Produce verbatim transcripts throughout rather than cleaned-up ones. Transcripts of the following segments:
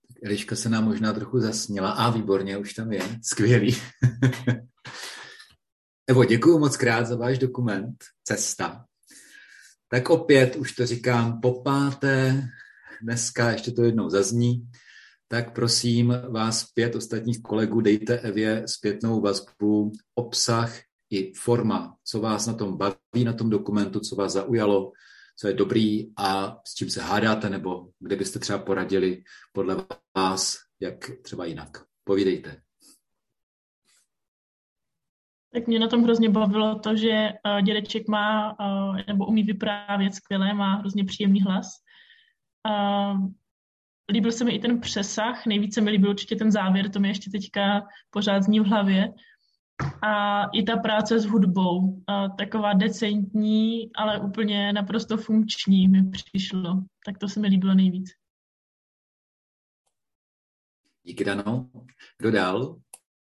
Eliška se nám možná trochu zasněla. A výborně, už tam je. Skvělý. Evo, děkuju moc krát za váš dokument Cesta. Tak opět, už to říkám po páté, dneska ještě to jednou zazní, tak prosím vás pět ostatních kolegů, dejte Evě zpětnou vazbu, obsah i forma, co vás na tom baví, na tom dokumentu, co vás zaujalo, co je dobrý a s čím se hádáte, nebo kde byste třeba poradili podle vás, jak třeba jinak. Povídejte. Tak mě na tom hrozně bavilo to, že dědeček má, nebo umí vyprávět skvěle, má hrozně příjemný hlas. Líbil se mi i ten přesah, nejvíce mi líbil určitě ten závěr, to mi ještě teďka pořád zní v hlavě. A i ta práce s hudbou, taková decentní, ale úplně naprosto funkční mi přišlo. Tak to se mi líbilo nejvíc. Díky, Dano. Kdo dál?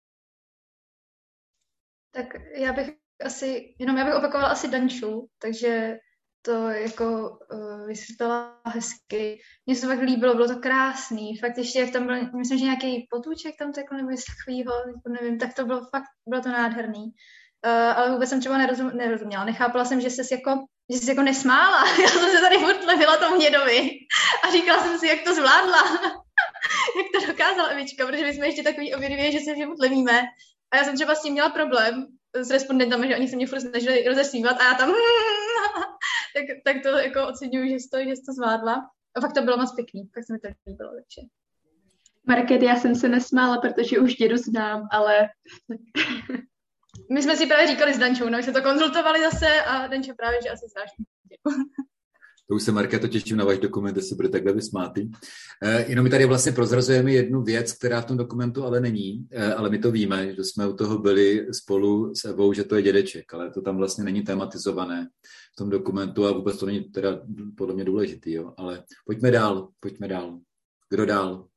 Tak já bych asi, jenom já bych opakovala asi Danču, takže to jako uh, vysvětlila hezky. Mně se to fakt líbilo, bylo to krásný. Fakt ještě, jak tam byl, myslím, že nějaký potůček tam tekl, nebo něco takovýho, nevím, tak to bylo fakt, bylo to nádherný. Uh, ale vůbec jsem třeba nerozum, nerozuměla. Nechápala jsem, že jsi jako, že jsi jako nesmála. Já jsem se tady furt levila tomu Hnědovi a říkala jsem si, jak to zvládla. Jak to dokázala Evička, protože my jsme ještě takový obědivě, že se furt levíme. A já jsem třeba s tím měla problém s respondentami, že oni se mě furt snažili rozesmívat a já tam tak, tak to jako oceňuji, že jsi to, že jsi to zvládla. A fakt to bylo moc pěkný, tak se mi to líbilo. Takže. Market, já jsem se nesmála, protože už dědu znám, ale... My jsme si právě říkali s Dančou, no, my jsme to konzultovali zase a Danča právě, že asi zvláštní. To už se, Markéto, těším na váš dokument, jestli bude takhle vysmátý. Eh, jenom my tady vlastně prozrazujeme jednu věc, která v tom dokumentu ale není, eh, ale my to víme, že jsme u toho byli spolu s Evou, že to je dědeček, ale to tam vlastně není tematizované v tom dokumentu a vůbec to není teda podle mě důležitý, jo? Ale pojďme dál, pojďme dál. Kdo dál?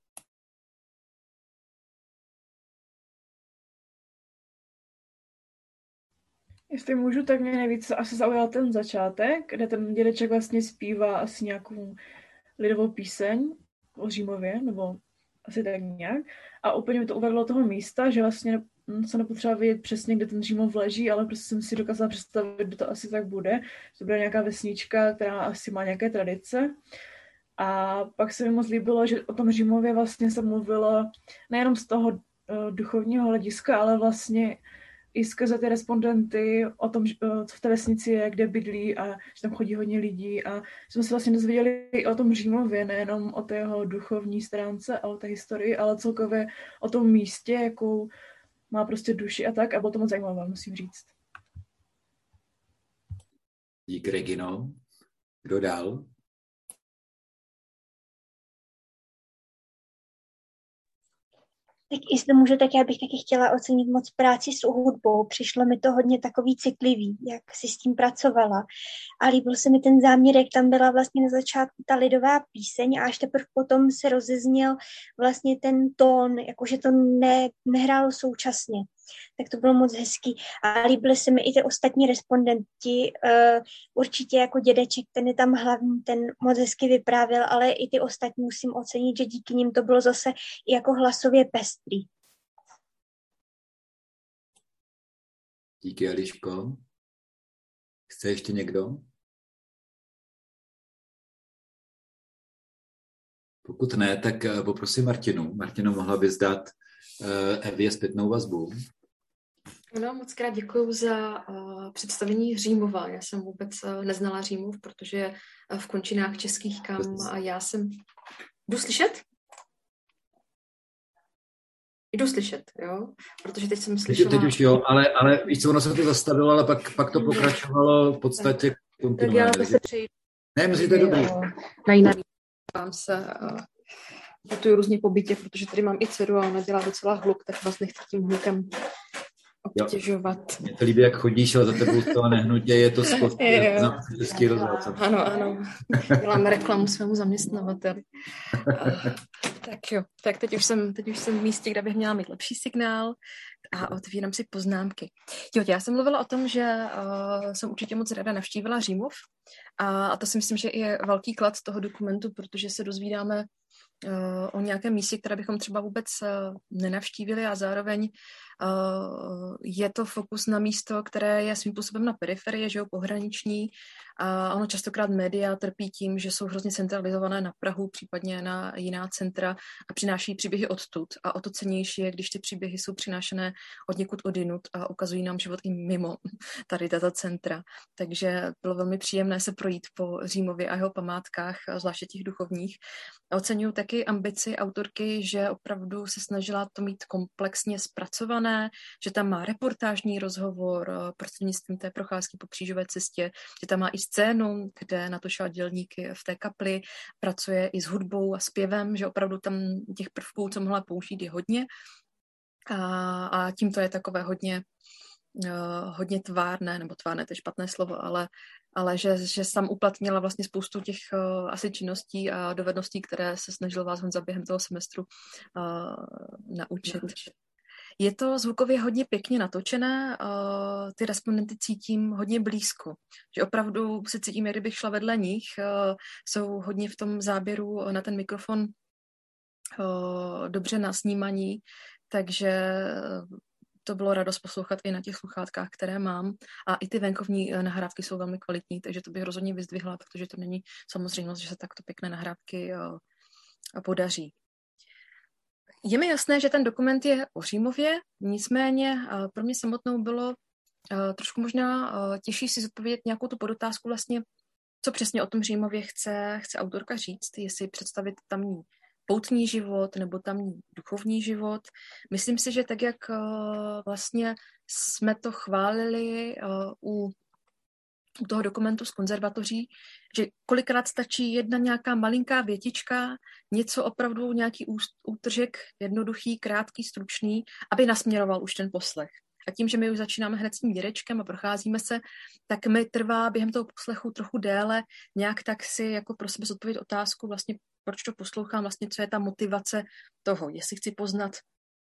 Jestli můžu, tak mě nejvíc asi zaujal ten začátek, kde ten dědeček vlastně zpívá asi nějakou lidovou píseň o Římově, nebo asi tak nějak. A úplně mi to uvedlo toho místa, že vlastně se nepotřeba vědět přesně, kde ten Římov leží, ale prostě jsem si dokázala představit, že to asi tak bude. Že to bude nějaká vesnička, která asi má nějaké tradice. A pak se mi moc líbilo, že o tom Římově vlastně se mluvilo nejenom z toho uh, duchovního hlediska, ale vlastně i skrze ty respondenty o tom, co v té vesnici je, kde bydlí a že tam chodí hodně lidí a jsme se vlastně dozvěděli i o tom Římově, nejenom o té jeho duchovní stránce a o té historii, ale celkově o tom místě, jakou má prostě duši a tak a bylo to moc zajímavé, musím říct. Díky, Regino. Kdo dál? Tak jestli můžu, tak já bych taky chtěla ocenit moc práci s hudbou. Přišlo mi to hodně takový citlivý, jak si s tím pracovala. A líbil se mi ten záměr, jak tam byla vlastně na začátku ta lidová píseň a až teprve potom se rozezněl vlastně ten tón, jakože to ne, nehrálo současně. Tak to bylo moc hezký. A líbily se mi i ty ostatní respondenti. Uh, určitě jako dědeček, ten je tam hlavní, ten moc hezky vyprávěl, ale i ty ostatní musím ocenit, že díky nim to bylo zase jako hlasově pestrý. Díky, Eliško. Chce ještě někdo? Pokud ne, tak poprosím Martinu. Martino, mohla bys dát uh, Evě zpětnou vazbu? No, moc krát děkuju za uh, představení Římova. Já jsem vůbec uh, neznala Římov, protože uh, v končinách českých, kam a já jsem... Jdu slyšet? Jdu slyšet, jo? Protože teď jsem slyšela... Teď, teď už jo, ale, ale víš co, ono se to zastavilo, ale pak, pak to pokračovalo v podstatě kontinuálně. Tak já se přejdu. Ne, myslím, to je dobrý. Na jiná vám se... Uh, putuju různě po bytě, protože tady mám i dceru a ona dělá docela hluk, tak vás nechci tím hlukem obtěžovat. Mně to líbí, jak chodíš, ale za tebou to nehnutě, je to skvělý. Český rozhlas. Ano, ano. Děláme reklamu svému zaměstnavateli. Tak jo, tak teď už, jsem, teď už jsem v místě, kde bych měla mít lepší signál a otvírám si poznámky. Jo, já jsem mluvila o tom, že uh, jsem určitě moc ráda navštívila Římov a, a to si myslím, že je velký klad toho dokumentu, protože se dozvídáme o nějakém místě, které bychom třeba vůbec nenavštívili a zároveň je to fokus na místo, které je svým způsobem na periferii, že jo, pohraniční a ono častokrát média trpí tím, že jsou hrozně centralizované na Prahu, případně na jiná centra a přináší příběhy odtud a o to cennější je, když ty příběhy jsou přinášené od někud odinut a ukazují nám život i mimo tady tato centra. Takže bylo velmi příjemné se projít po Římově a jeho památkách, zvláště těch duchovních. Oceňuji taky ambici autorky, že opravdu se snažila to mít komplexně zpracované, že tam má reportážní rozhovor prostřednictvím té procházky po křížové cestě, že tam má i scénu, kde natočila dělníky v té kapli, pracuje i s hudbou a zpěvem, že opravdu tam těch prvků, co mohla použít, je hodně. A, a tím to je takové hodně, uh, hodně tvárné, nebo tvárné, to je špatné slovo, ale, ale že, že sam uplatnila vlastně spoustu těch uh, asi činností a dovedností, které se snažil vás Honza během toho semestru uh, naučit. Je to zvukově hodně pěkně natočené, uh, ty respondenty cítím hodně blízko, že opravdu se cítím, jak kdybych šla vedle nich, uh, jsou hodně v tom záběru na ten mikrofon uh, dobře nasnímaní, takže to bylo radost poslouchat i na těch sluchátkách, které mám a i ty venkovní nahrávky jsou velmi kvalitní, takže to bych rozhodně vyzdvihla, protože to není samozřejmost, že se takto pěkné nahrávky uh, podaří. Je mi jasné, že ten dokument je o Římově, nicméně pro mě samotnou bylo trošku možná těžší si zodpovědět nějakou tu podotázku vlastně, co přesně o tom Římově chce, chce autorka říct, jestli představit tamní poutní život nebo tamní duchovní život. Myslím si, že tak, jak vlastně jsme to chválili u u toho dokumentu z konzervatoří, že kolikrát stačí jedna nějaká malinká větička, něco opravdu, nějaký útržek, jednoduchý, krátký, stručný, aby nasměroval už ten poslech. A tím, že my už začínáme hned s tím dědečkem a procházíme se, tak mi trvá během toho poslechu trochu déle nějak tak si jako pro sebe zodpovědět otázku, vlastně proč to poslouchám, vlastně co je ta motivace toho, jestli chci poznat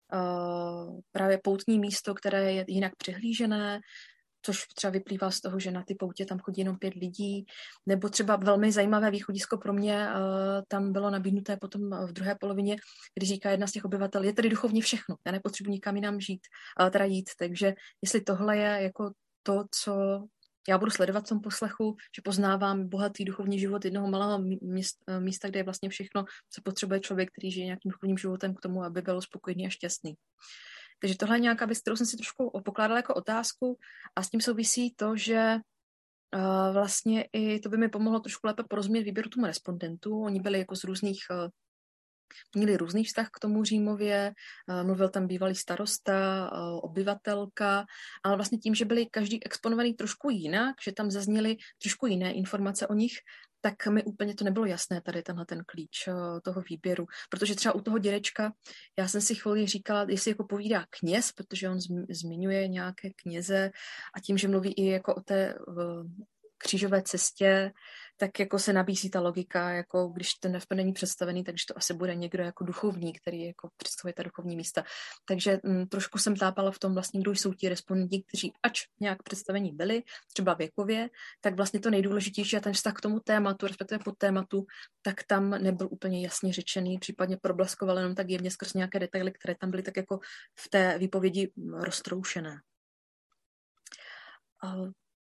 uh, právě poutní místo, které je jinak přihlížené, což třeba vyplývá z toho, že na ty poutě tam chodí jenom pět lidí, nebo třeba velmi zajímavé východisko pro mě, tam bylo nabídnuté potom v druhé polovině, kdy říká jedna z těch obyvatel, je tady duchovně všechno, já nepotřebuji nikam jinam žít, teda jít, takže jestli tohle je jako to, co já budu sledovat v tom poslechu, že poznávám bohatý duchovní život jednoho malého místa, kde je vlastně všechno, co potřebuje člověk, který žije nějakým duchovním životem k tomu, aby byl spokojený a šťastný. Takže tohle je nějaká věc, kterou jsem si trošku pokládala jako otázku a s tím souvisí to, že uh, vlastně i to by mi pomohlo trošku lépe porozumět výběru tomu respondentů. Oni byli jako z různých, uh, měli různý vztah k tomu Římově, uh, mluvil tam bývalý starosta, uh, obyvatelka, ale vlastně tím, že byli každý exponovaný trošku jinak, že tam zazněly trošku jiné informace o nich, tak mi úplně to nebylo jasné tady tenhle ten klíč uh, toho výběru, protože třeba u toho dědečka, já jsem si chvíli říkala, jestli jako povídá kněz, protože on zmi- zmiňuje nějaké kněze a tím, že mluví i jako o té uh, křížové cestě, tak jako se nabízí ta logika, jako když ten respondent není představený, takže to asi bude někdo jako duchovní, který jako představuje ta duchovní místa. Takže m, trošku jsem tápala v tom vlastně, kdo jsou ti respondenti, kteří ač nějak představení byli, třeba věkově, tak vlastně to nejdůležitější a ten vztah k tomu tématu, respektive pod tématu, tak tam nebyl úplně jasně řečený, případně probleskoval jenom tak jevně skrz nějaké detaily, které tam byly tak jako v té výpovědi roztroušené. Uh,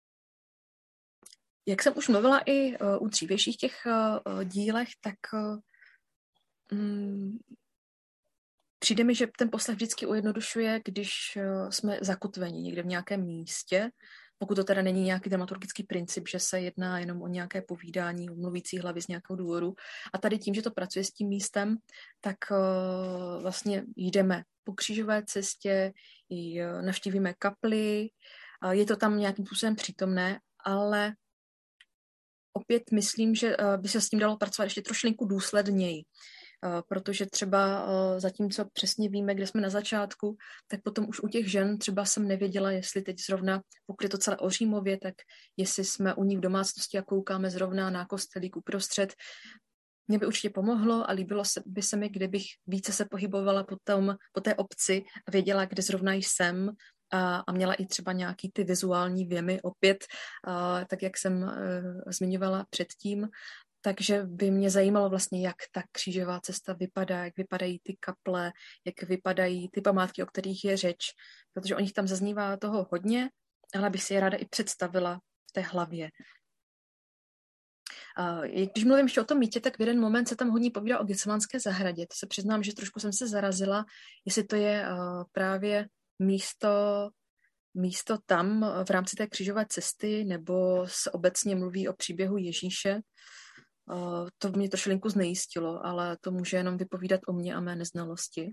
Jak jsem už mluvila i uh, u dřívějších těch uh, dílech, tak uh, um, přijde mi, že ten poslech vždycky ujednodušuje, když uh, jsme zakotveni někde v nějakém místě, pokud to teda není nějaký dramaturgický princip, že se jedná jenom o nějaké povídání, o mluvící hlavy z nějakého důvodu. A tady tím, že to pracuje s tím místem, tak uh, vlastně jdeme po křížové cestě, i, uh, navštívíme kapli, uh, je to tam nějakým způsobem přítomné, ale opět myslím, že by se s tím dalo pracovat ještě trošinku důsledněji, protože třeba zatímco přesně víme, kde jsme na začátku, tak potom už u těch žen třeba jsem nevěděla, jestli teď zrovna, pokud je to celé o Římově, tak jestli jsme u ní v domácnosti a koukáme zrovna na kostelík uprostřed. Mně by určitě pomohlo a líbilo se, by se mi, kdybych více se pohybovala po, tom, po té obci a věděla, kde zrovna jsem, A, a měla i třeba nějaký ty vizuální věmy opět, a, tak jak jsem e, zmiňovala předtím. takže by mě zajímalo vlastně, jak ta křížová cesta vypadá, jak vypadají ty kaple, jak vypadají ty památky, o kterých je řeč, protože o nich tam zaznívá toho hodně, ale bych si je ráda i představila v té hlavě. Když mluvím ještě o tom mýtě, tak v jeden moment se tam hodně povídá o Getsemanské zahradě. To se přiznám, že trošku jsem se zarazila, jestli to je právě místo, místo tam v rámci té křížové cesty, nebo se obecně mluví o příběhu Ježíše. To mě trošilinku znejistilo, ale to může jenom vypovídat o mně a mé neznalosti.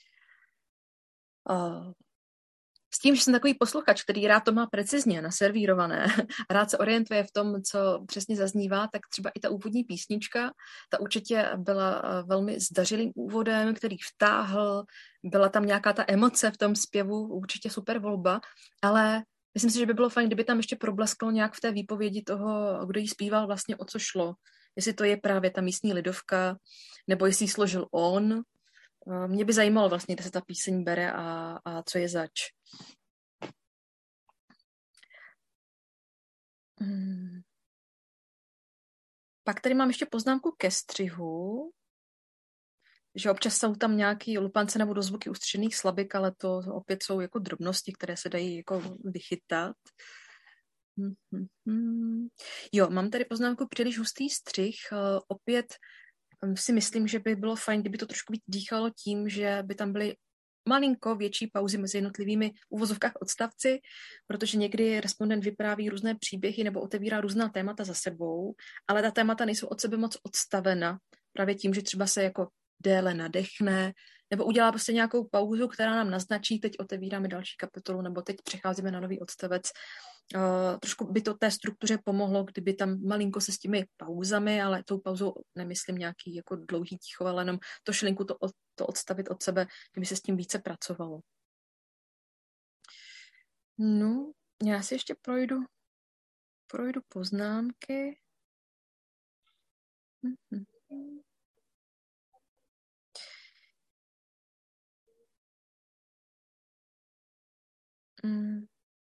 S tím, že jsem takový posluchač, který rád to má precizně naservírované a rád se orientuje v tom, co přesně zaznívá, tak třeba i ta úvodní písnička, ta určitě byla velmi zdařilým úvodem, který vtáhl, byla tam nějaká ta emoce v tom zpěvu, určitě super volba, ale myslím si, že by bylo fajn, kdyby tam ještě problesklo nějak v té výpovědi toho, kdo jí zpíval, vlastně o co šlo. Jestli to je právě ta místní lidovka, nebo jestli ji složil on. Mě by zajímalo vlastně, kde se ta píseň bere a, a co je zač. Hmm. Pak tady mám ještě poznámku ke střihu, že občas jsou tam nějaký lupance nebo dozvuky ustřených slabik, ale to opět jsou jako drobnosti, které se dají jako vychytat. Hmm, hmm, hmm. Jo, mám tady poznámku příliš hustý střih. Uh, opět si myslím, že by bylo fajn, kdyby to trošku víc dýchalo tím, že by tam byly malinko větší pauzy mezi jednotlivými uvozovkách odstavci, protože někdy respondent vypráví různé příběhy nebo otevírá různá témata za sebou, ale ta témata nejsou od sebe moc odstavena právě tím, že třeba se jako déle nadechne, nebo udělá prostě nějakou pauzu, která nám naznačí, teď otevíráme další kapitolu, nebo teď přecházíme na nový odstavec. Uh, trošku by to té struktuře pomohlo, kdyby tam malinko se s těmi pauzami, ale tou pauzou nemyslím nějaký jako dlouhý ticho, ale jenom to šlinku to, to odstavit od sebe, kdyby se s tím více pracovalo. No, já si ještě projdu, projdu poznámky. Mm-hmm. Mm.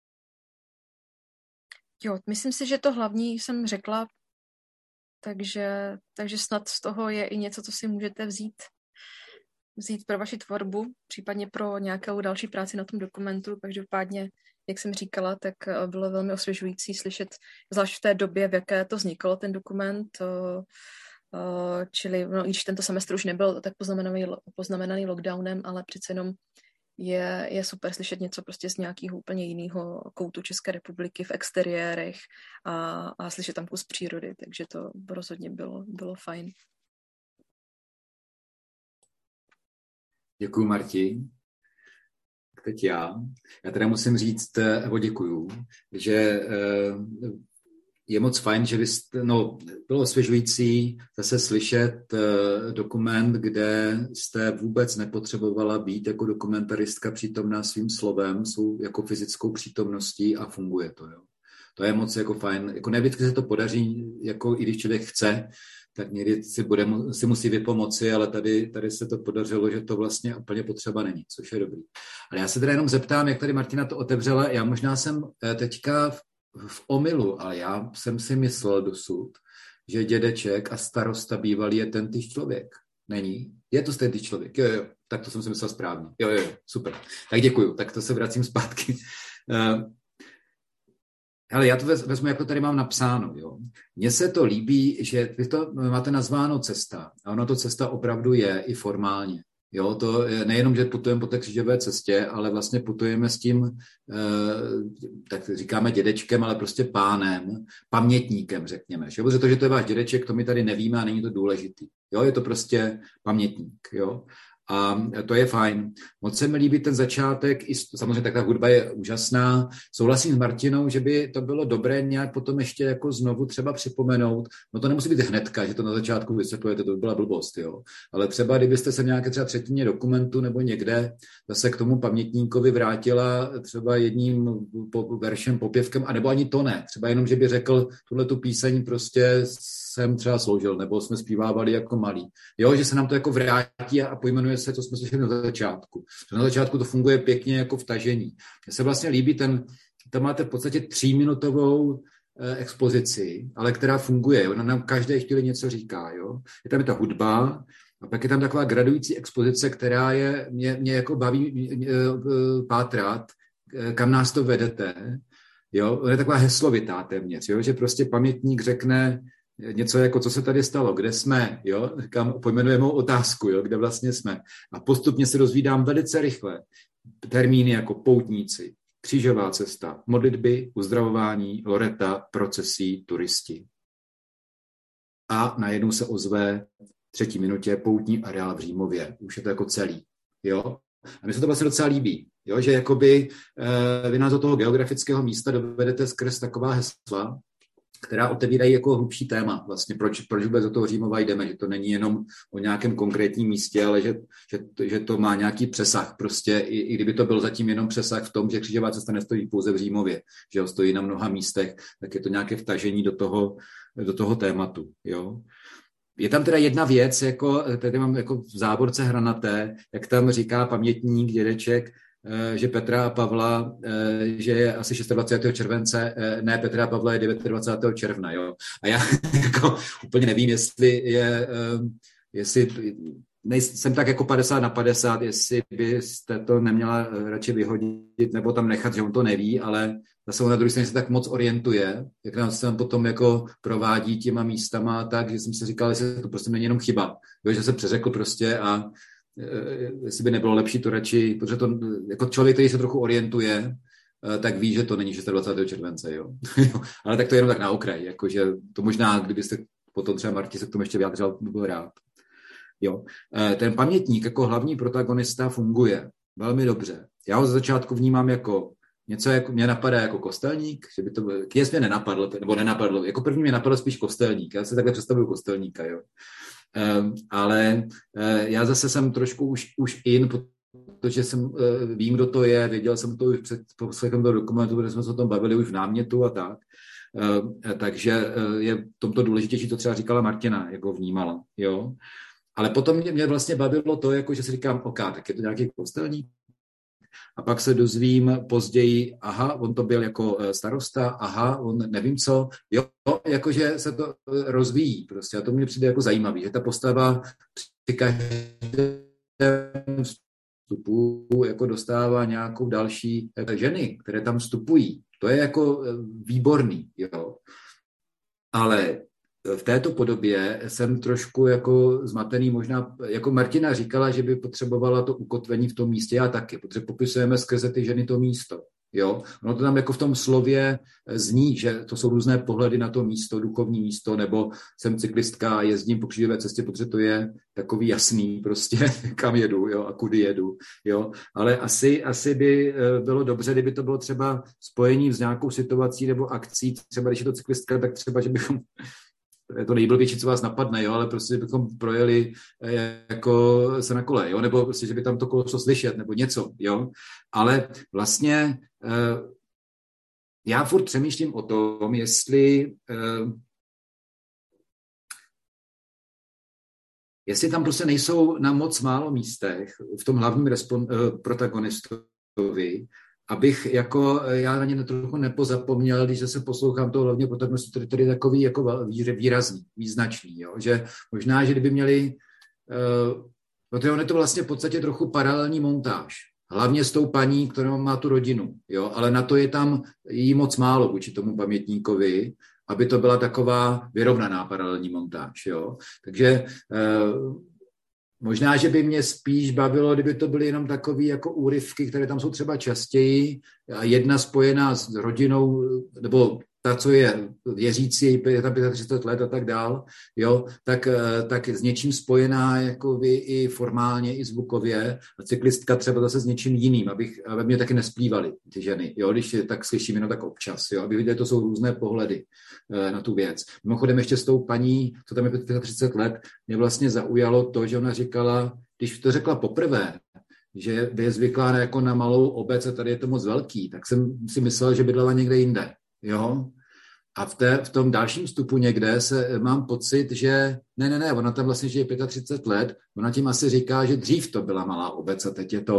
Jo, myslím si, že to hlavní jsem řekla, takže, takže snad z toho je i něco, co si můžete vzít, vzít pro vaši tvorbu, případně pro nějakou další práci na tom dokumentu. Každopádně, jak jsem říkala, tak bylo velmi osvěžující slyšet, zvlášť v té době, v jaké to vzniklo, ten dokument, čili no, když tento semestr už nebyl tak poznamenaný, poznamenaný lockdownem, ale přece jenom Je, je super slyšet něco prostě z nějakého úplně jiného koutu České republiky v exteriérech a, a slyšet tam kus přírody, takže to rozhodně bylo, bylo fajn. Děkuju, Marti. Teď já. Já teda musím říct, Evo, děkuju, že je moc fajn, že byste, no, bylo osvěžující zase slyšet uh, dokument, kde jste vůbec nepotřebovala být jako dokumentaristka přítomná svým slovem, svou jako fyzickou přítomností a funguje to, jo. To je moc jako fajn. Jako nevždycky se to podaří, jako i když člověk chce, tak někdy si, bude, si musí vypomoci, ale tady, tady se to podařilo, že to vlastně úplně potřeba není, což je dobrý. Ale já se teda jenom zeptám, jak tady Martina to otevřela, já možná jsem teďka v v omylu, ale já jsem si myslel dosud, že dědeček a starosta bývalý je tentýž člověk. Není? Je to tentýž člověk. Jo, jo, tak to jsem si myslel správně. Jo, jo, super. Tak děkuju, tak to se vracím zpátky. Uh, ale já to vezmu, jak to tady mám napsáno. Jo. Mně se to líbí, že vy to máte nazváno cesta. A ono to cesta opravdu je i formálně. Jo, to je nejenom, že putujeme po té křížové cestě, ale vlastně putujeme s tím, eh, tak říkáme dědečkem, ale prostě pánem, pamětníkem, řekněme. Že? Protože to, že to je váš dědeček, to my tady nevíme a není to důležitý. Jo, je to prostě pamětník. Jo. A to je fajn. Moc se mi líbí ten začátek, i samozřejmě tak ta hudba je úžasná. Souhlasím s Martinou, že by to bylo dobré nějak potom ještě jako znovu třeba připomenout. No to nemusí být hnedka, že to na začátku vysvětlujete, to by byla blbost, jo. Ale třeba kdybyste se v nějaké třeba třetině dokumentu nebo někde zase k tomu pamětníkovi vrátila třeba jedním po, veršem, popěvkem, anebo ani to ne. Třeba jenom, že by řekl, tuhle tu píseň prostě jsem třeba sloužil, nebo jsme zpívávali jako malí. Jo, že se nám to jako vrátí a pojmenuje se, co jsme slyšeli na začátku. Na začátku to funguje pěkně jako vtažení. Mně se vlastně líbí ten, tam máte v podstatě tříminutovou expozici, ale která funguje. Ona nám každé chvíli něco říká. Jo? Je tam je ta hudba, a pak je tam taková gradující expozice, která je, mě, mě jako baví mě, pátrat, kam nás to vedete. Jo? Je taková heslovitá téměř, jo? Že prostě pamětník řekne něco jako, co se tady stalo, kde jsme, jo? Kam pojmenujeme otázku, jo? Kde vlastně jsme. A postupně se dozvídám velice rychle termíny jako poutníci, křížová cesta, modlitby, uzdravování, loreta, procesí, turisti. A najednou se ozve třetí minutě poutní areál v Římově. Už je to jako celý. Jo? A mně se to vlastně docela líbí, jo? Že jakoby e, vy nás do toho geografického místa dovedete skrz taková hesla, která otevírají jako hlubší téma. Vlastně proč, proč vůbec do toho Římova jdeme, že to není jenom o nějakém konkrétním místě, ale že, že, že to má nějaký přesah. Prostě i, i kdyby to byl zatím jenom přesah v tom, že křížová cesta nestojí pouze v Římově, že ho stojí na mnoha místech, tak je to nějaké vtažení do toho, do toho tématu. Jo? Je tam teda jedna věc, jako, tady mám jako v závorce hranaté, jak tam říká pamětník, dědeček, že Petra a Pavla, že je asi dvacátého šestého července, ne, Petra a Pavla je dvacátého devátého června, jo. A já jako úplně nevím, jestli je, jestli, jsem tak jako padesát na padesát, jestli byste to neměla radši vyhodit nebo tam nechat, že on to neví, ale zase on na druhé straně se tak moc orientuje, jak nám se tam potom jako provádí těma místama tak, že jsem si říkal, jestli to prostě není jenom chyba, jo, že se přeřekl prostě a jestli by nebylo lepší to radši, protože to jako člověk, který se trochu orientuje, tak ví, že to není dvacátého šestého července, jo. Ale tak to je jenom tak na okraj, jakože to možná, kdybyste potom třeba Marti se k tomu ještě vyjádřil, by byl rád. Jo. Ten pamětník jako hlavní protagonista funguje velmi dobře. Já ho ze začátku vnímám jako něco, jako mě napadá jako kostelník, že by to byl, kněz mě nenapadl, nebo nenapadlo, jako první mě napadl spíš kostelník, já se takhle představuju kostelníka, jo. Um, ale uh, já zase jsem trošku už, už in, protože jsem uh, vím, kdo to je, věděl jsem to už před poslechem toho dokumentu, protože jsme se o tom bavili už v námětu a tak. Uh, takže uh, je v tomto důležitější, to třeba říkala Martina, jak ho vnímala. Jo? Ale potom mě, mě vlastně bavilo to, jako, že si říkám, ok, tak je to nějaký kostelník. A pak se dozvím později, aha, on to byl jako starosta, aha, on nevím co, jo, jakože se to rozvíjí prostě a to mě přijde jako zajímavý, že ta postava při každém vstupu jako dostává nějakou další ženy, které tam vstupují. To je jako výborný, jo. Ale v této podobě jsem trošku jako zmatený, možná, jako Martina říkala, že by potřebovala to ukotvení v tom místě, já taky, protože popisujeme skrze ty ženy to místo, jo. Ono to tam jako v tom slově zní, že to jsou různé pohledy na to místo, duchovní místo, nebo jsem cyklistka a jezdím po křížové cestě, protože to je takový jasný prostě, kam jedu, jo, a kudy jedu, jo. Ale asi, asi by bylo dobře, kdyby to bylo třeba spojení s nějakou situací nebo akcí, třeba když je to cyklistka, tak třeba, že bychom je to nejblbější, co vás napadne, jo, ale prostě bychom projeli jako se na kole, jo, nebo prostě, že by tam to kolo šlo slyšet, nebo něco, jo, ale vlastně uh, já furt přemýšlím o tom, jestli uh, jestli tam prostě nejsou na moc málo místech v tom hlavním respon- uh, protagonistovi, abych jako, já na ně trochu nepozapomněl, když se poslouchám toho hlavně protagonistu, který, který je takový jako výrazný, význačný, jo? Že možná, že kdyby měli, uh, protože on je to vlastně v podstatě trochu paralelní montáž, hlavně s tou paní, která má tu rodinu, jo? Ale na to je tam jí moc málo vůči tomu pamětníkovi, aby to byla taková vyrovnaná paralelní montáž, jo? Takže uh, možná, že by mě spíš bavilo, kdyby to byly jenom takové jako úryvky, které tam jsou třeba častěji a jedna spojená s rodinou, nebo ta, co je věřící, je tam třicet pět let a tak dál, jo, tak, tak s něčím spojená jako vy i formálně, i zvukově a cyklistka třeba zase s něčím jiným, abych, aby mě taky nesplývaly ty ženy, jo, když je tak slyším jenom tak občas, jo, aby viděli, to jsou různé pohledy na tu věc. Mimochodem ještě s tou paní, co tam je třicet pět let, mě vlastně zaujalo to, že ona říkala, když to řekla poprvé, že je zvyklá jako na malou obec a tady je to moc velký, tak jsem si myslel, že bydlela někde jinde. Jo? A v, té, v tom dalším vstupu někde se mám pocit, že ne, ne, ne, ona tam vlastně žije třicet pět let, ona tím asi říká, že dřív to byla malá obec a teď je to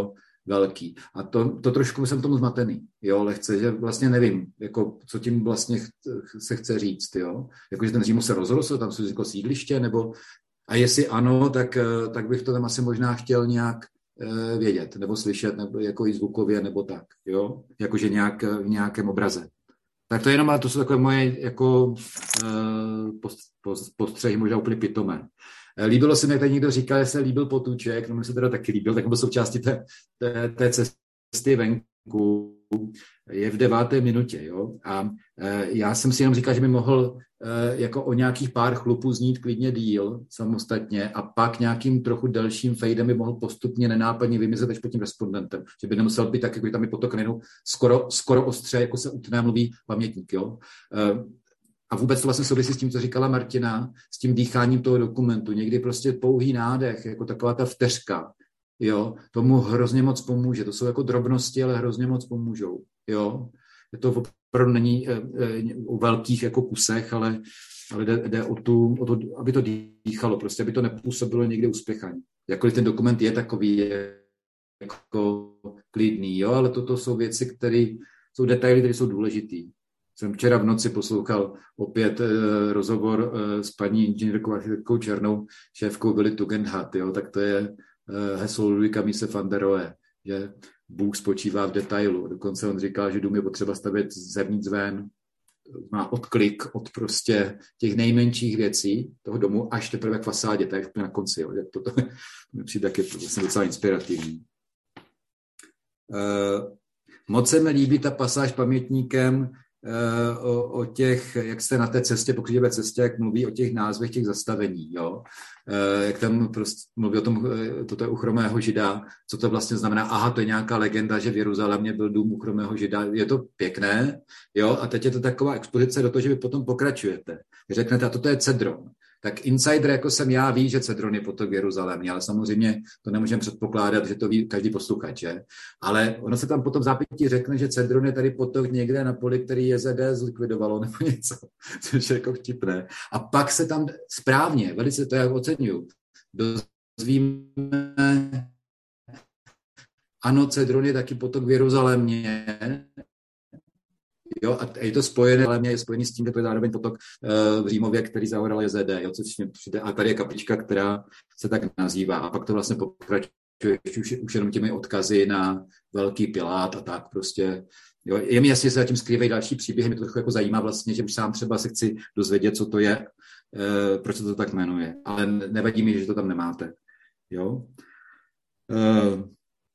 velký. A to, to trošku jsem tomu zmatený, jo, lehce, že vlastně nevím, jako, co tím vlastně ch- se chce říct, jo. Jako, že ten Řím se rozrostl, tam jsou jako sídliště, nebo a jestli ano, tak, tak bych to tam asi možná chtěl nějak uh, vědět, nebo slyšet, nebo jako i zvukově, nebo tak, jo, jakože nějak v nějakém obraze. Tak to jenom, to jsou takové moje jako uh, post, post, postřehy, možná úplně pitomé. Líbilo se mi, jak tady někdo říkal, že se líbil Potůček, no mi se teda taky líbil, tak byl součástí té, té, té cesty venku, je v deváté minutě, jo, a e, já jsem si jenom říkal, že by mohl e, jako o nějakých pár chlupů znít klidně díl samostatně a pak nějakým trochu delším fejdem by mohl postupně nenápadně vymizet až pod tím respondentem, že by nemusel být tak, jako tam je potok nejenom skoro, skoro ostře, jako se utné mluví pamětník, jo. E, A vůbec to vlastně souvisí s tím, co říkala Martina, s tím dýcháním toho dokumentu. Někdy prostě pouhý nádech, jako taková ta vteřka, jo, tomu hrozně moc pomůže. To jsou jako drobnosti, ale hrozně moc pomůžou, jo. To opravdu není e, e, o velkých jako kusech, ale, ale jde, jde o, tu, o to, aby to dýchalo, prostě, aby to nepůsobilo někde uspěchaně. Jakkoliv ten dokument je takový je jako klidný, jo, ale toto jsou věci, které jsou detaily, které jsou důležitý. Jsem včera v noci poslouchal opět e, rozhovor e, s paní inženýrkou architektkou Černou, šéfkou Willy Tugendhat, jo, tak to je e, heslo Ludvíka Mise van der Rohe, že Bůh spočívá v detailu. Dokonce on říkal, že dům je potřeba stavět zevnitř ven, má odklik od prostě těch nejmenších věcí toho domu až teprve k fasádě, tak na konci, jo, to, to, to mi přijde taky vlastně docela inspirativní. E, moc se mi líbí ta pasáž pamětníkem O, o těch, jak jste na té cestě, po křížové cestě, jak mluví o těch názvech těch zastavení, jo. Jak tam prostě mluví o tom, toto je u chromého žida, co to vlastně znamená, aha, to je nějaká legenda, že v Jeruzalémě byl dům u chromého žida, je to pěkné, jo, a teď je to taková expozice do toho, že vy potom pokračujete. Vy řeknete, a toto je Cedron. Tak insider, jako jsem já, ví, že Cedron je potok v Jeruzalémě, ale samozřejmě to nemůžeme předpokládat, že to ví každý posluchač, že? Ale ono se tam potom v zápětí řekne, že Cedron je tady potok někde na poli, který J Z D zlikvidovalo nebo něco, což je jako vtipné. A pak se tam správně, velice to já oceňuju, dozvíme, ano, Cedron je taky potok v Jeruzalémě, jo, a je to spojené, ale mě je spojený s tím, že to je zároveň potok uh, v Římově, který zahoral J Z D, jo, což mě přijde, a tady je kaplička, která se tak nazývá, a pak to vlastně pokračuje už, už jenom těmi odkazy na velký Pilát a tak prostě, jo, je mi jasně, že se zatím skrývají další příběhy, mě to trochu jako zajímá vlastně, že už sám třeba se chci dozvědět, co to je, uh, proč se to tak jmenuje, ale nevadí mi, že to tam nemáte, jo. Uh,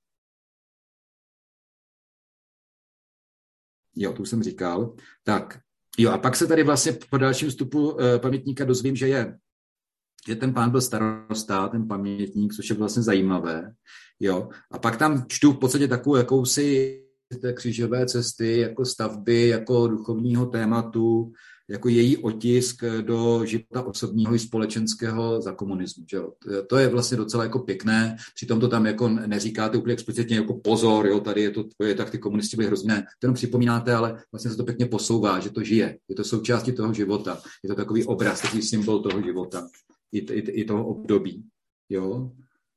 Jo, to už jsem říkal. Tak, jo, a pak se tady vlastně po dalším vstupu uh, pamětníka dozvím, že je, že ten pán byl starosta, ten pamětník, což je vlastně zajímavé, jo. A pak tam čtu v podstatě takovou jakousi té křížové cesty, jako stavby, jako duchovního tématu, jako její otisk do života osobního i společenského za komunismu. Že jo? To je vlastně docela jako pěkné, přitom to tam jako neříkáte úplně explicitně jako pozor, jo, tady je to tvoje, tak ty komunisti byli hrozné, to jenom připomínáte, ale vlastně se to pěkně posouvá, že to žije, je to součástí toho života, je to takový obraz, takový symbol toho života, i, i, i toho období. Jo?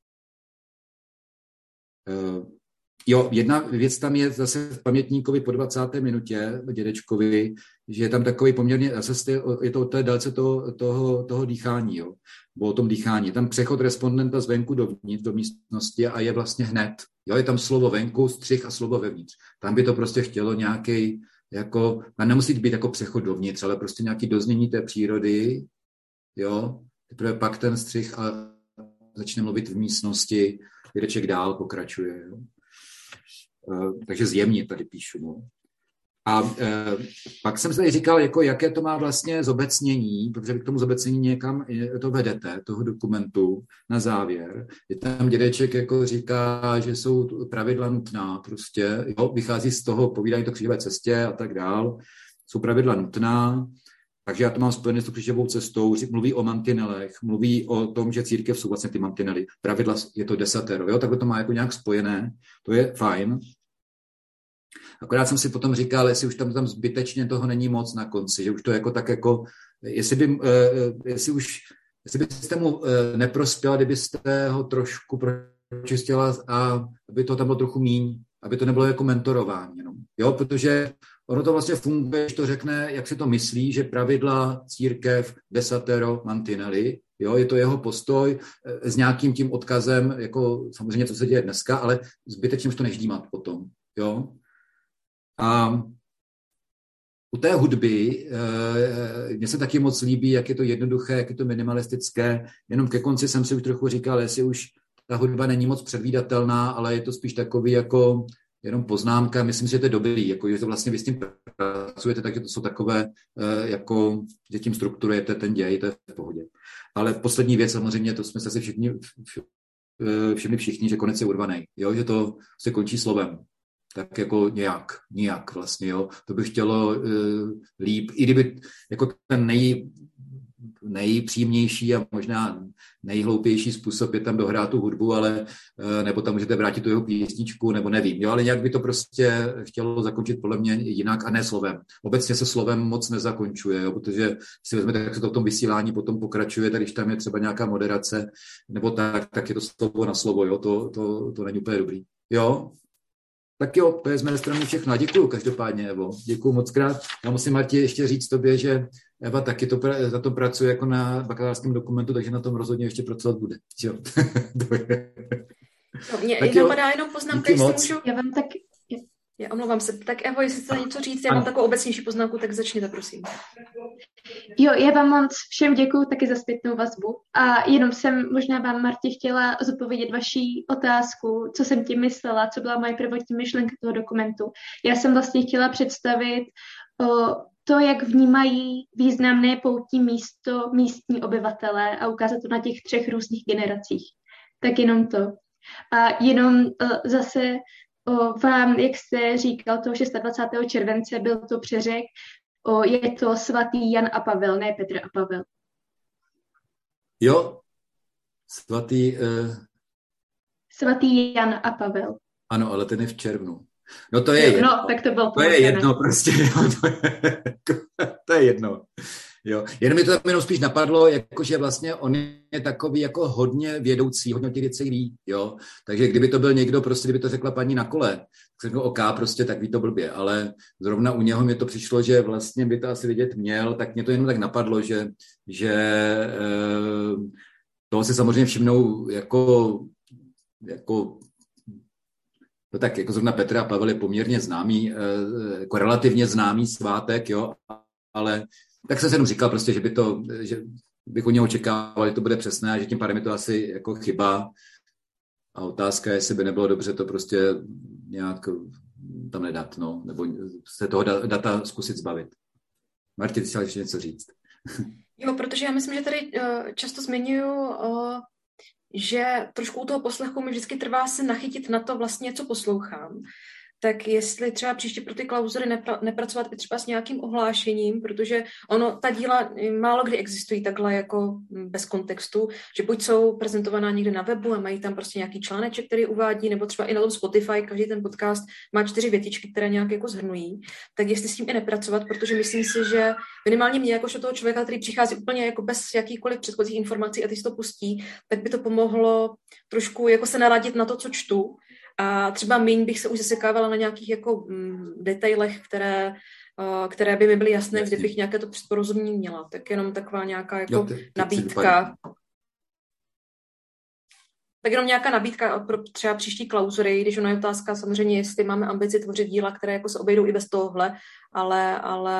Uh, Jo, jedna věc tam je zase v pamětníkovi po dvacáté minutě, dědečkovi, že je tam takový poměrně, zase je to o té délce toho, toho, toho dýchání, jo, bo o tom dýchání. Je tam přechod respondenta zvenku dovnitř, do místnosti a je vlastně hned. Jo, je tam slovo venku, střih a slovo vevnitř. Tam by to prostě chtělo nějaký, jako, a nemusí být jako přechod dovnitř, ale prostě nějaký doznění té přírody, jo, teprve pak ten střih a začne mluvit v místnosti, dědeček dál pokračuje, jo. Uh, takže zjemně tady píšu. No. A uh, pak jsem si říkal, jako, jaké to má vlastně zobecnění, protože vy k tomu zobecnění někam to vedete, toho dokumentu na závěr. Je tam dědeček jako říká, že jsou pravidla nutná, prostě, jo, vychází z toho povídání to křížové cestě a tak dál. Jsou pravidla nutná, takže já to mám spojené s tou křížovou cestou, mluví o mantinelech, mluví o tom, že církev jsou vlastně ty mantinely, pravidla je to desatero, jo, takhle to má jako nějak spojené, to je fajn. Akorát jsem si potom říkal, jestli už tam, tam zbytečně toho není moc na konci, že už to jako tak jako, jestli, by, jestli už, jestli byste mu neprospěl, kdybyste ho trošku pročistila a aby to tam bylo trochu míň, aby to nebylo jako mentorování jenom. Jo, protože ono to vlastně funguje, když to řekne, jak si to myslí, že pravidla církev desatero mantinelli, jo, je to jeho postoj s nějakým tím odkazem, jako samozřejmě, co se děje dneska, ale zbytečně už to neždímat potom, jo. A u té hudby e, mně se taky moc líbí, jak je to jednoduché, jak je to minimalistické, jenom ke konci jsem si už trochu říkal, jestli už ta hudba není moc předvídatelná, ale je to spíš takový jako jenom poznámka, myslím si, že to je dobrý, jako, že to vlastně vy s tím pracujete, takže to jsou takové, jako, že tím strukturujete ten děj, to je v pohodě. Ale poslední věc samozřejmě, to jsme se asi všichni, všimli všichni, že konec je urvaný, jo, že to se končí slovem. Tak jako nějak, nějak vlastně, jo. To by chtělo uh, líp, i kdyby jako ten nej, nejpříjemnější a možná nejhloupější způsob je tam dohrát tu hudbu, ale uh, nebo tam můžete vrátit tu jeho písničku, nebo nevím, jo, ale nějak by to prostě chtělo zakončit podle mě jinak a ne slovem. Obecně se slovem moc nezakončuje, jo, protože si vezmete, jak se to v tom vysílání potom pokračuje, tak když tam je třeba nějaká moderace, nebo tak, tak je to slovo na slovo, jo, to, to, to není úplně dobrý. Jo? Tak jo, to je z mé strany všechno. A děkuju každopádně, Evo. Děkuju moc krát. Já musím, Marti, ještě říct tobě, že Eva taky to, za to pracuje jako na bakalářském dokumentu, takže na tom rozhodně ještě pracovat bude. Jo. To je... No, mě napadá jenom poznámka, jestli můžu... Já vám tak... Já omlouvám se. Tak Evo, jestli chcete něco říct, já mám takovou obecnější poznámku, tak začněte, prosím. Jo, já vám moc všem děkuju taky za zpětnou vazbu. A jenom jsem možná vám, Martě, chtěla zodpovědět vaši otázku, co jsem tím myslela, co byla moje prvotní myšlenka toho dokumentu. Já jsem vlastně chtěla představit o, to, jak vnímají významné poutní místo místní obyvatelé a ukázat to na těch třech různých generacích. Tak jenom to. A jenom o, zase O, vám, jak jste říkal, toho dvacátého šestého července byl to přeřek, o, je to svatý Jan a Pavel, ne Petr a Pavel. Jo, svatý... Uh... Svatý Jan a Pavel. Ano, ale ten je v červnu. No to je jo, jedno. No, tak to bylo to je jedno prostě, jo, to, je, to je jedno. Jo. Jenom mi to tam jenom spíš napadlo, jakože vlastně on je takový jako hodně vědoucí, hodně těch věcí ví, jo. Takže kdyby to byl někdo, prostě kdyby to řekla paní na kole, tak řeknu OK, prostě tak ví to blbě, ale zrovna u něho mi to přišlo, že vlastně by to asi vidět měl, tak mě to jenom tak napadlo, že, že eh, toho si samozřejmě všimnou jako, jako no tak jako zrovna Petr a Pavel je poměrně známý, eh, jako relativně známý svátek, jo, ale tak jsem se jenom říkal prostě, že by to, že bych od něho očekával, že to bude přesné a že tím pádem je to asi jako chyba. A otázka je, jestli by nebylo dobře to prostě nějak tam nedat, no, nebo se toho data zkusit zbavit. Marti, ty chtěla ještě něco říct. Jo, protože já myslím, že tady uh, často zmiňuju, uh, že trošku u toho poslechu mi vždycky trvá se nachytit na to vlastně, co poslouchám. Tak jestli třeba příště pro ty klauzury nepra- nepracovat i třeba s nějakým ohlášením, protože ono, ta díla málo kdy existují takhle jako bez kontextu, že buď jsou prezentovaná někde na webu a mají tam prostě nějaký článeček, který uvádí, nebo třeba i na tom Spotify, každý ten podcast má čtyři větičky, které nějak jako shrnují, tak jestli s tím i nepracovat, protože myslím si, že minimálně mě jakožto toho člověka, který přichází úplně jako bez jakýkoliv předchozích informací a ty si to pustí, tak by to pomohlo trošku jako se naladit na to, co čtu. A třeba míň bych se už zasekávala na nějakých jako mm, detailech, které, uh, které by mi byly jasné, Jasně. kdybych nějaké to porozumění měla. Tak jenom taková nějaká jako jo, ty, ty nabídka. Tak jenom nějaká nabídka pro třeba příští klauzury, když ona je otázka samozřejmě, jestli máme ambici tvořit díla, které jako se obejdou i bez tohohle, ale, ale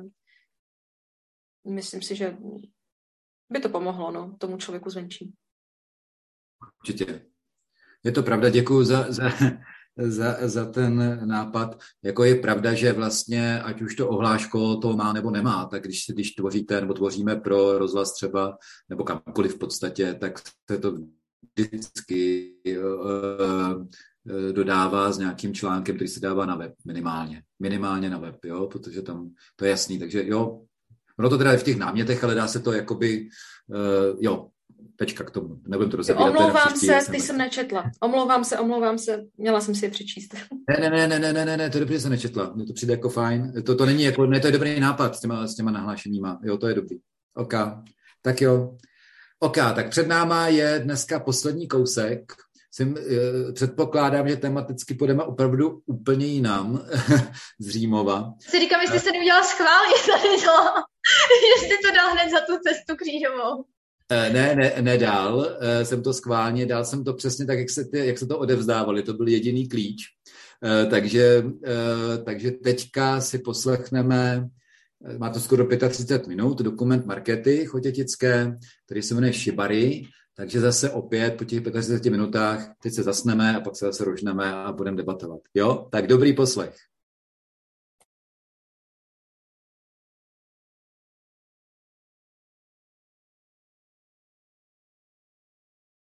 myslím si, že by to pomohlo no, tomu člověku zvenčí. Určitě. Je to pravda, děkuju za, za, za, za ten nápad. Jako je pravda, že vlastně, ať už to ohláško to má nebo nemá, tak když, když tvoříte nebo tvoříme pro rozhlas třeba, nebo kamkoliv v podstatě, tak se to vždycky uh, dodává s nějakým článkem, který se dává na web, minimálně. Minimálně na web, jo, protože tam to je jasný. Takže jo, ono to teda je v těch námětech, ale dá se to jakoby, uh, jo, tečka k tomu. Nebudem to rozebírat. Omlouvám se, ty jsem nečetla. Omlouvám se, omlouvám se. Měla jsem si je přečíst. Ne, ne, ne, ne, ne, ne, ne, to je dobrý, že jsem nečetla. Mně to přijde jako fajn. To, to není jako, ne, to je dobrý nápad s těma, s těma nahlášeníma. Jo, to je dobrý. OK. Tak jo. OK, tak před náma je dneska poslední kousek si, předpokládám, že tematicky půjdeme opravdu úplně jinam z Římova. Si říkám, jestli se neudělala schválně tady to, jestli to dal hned za tu cestu křížovou. Ne, ne, nedal, jsem to schválně, dal jsem to přesně tak, jak se, ty, jak se to odevzdávali, to byl jediný klíč. Takže, takže teďka si poslechneme, má to skoro třicet pět minut, dokument Markéty Chotětické, který se jmenuje Shibari, takže zase opět po těch třiceti pěti minutách teď se zasneme a pak se zase rožneme a budeme debatovat. Jo? Tak dobrý poslech.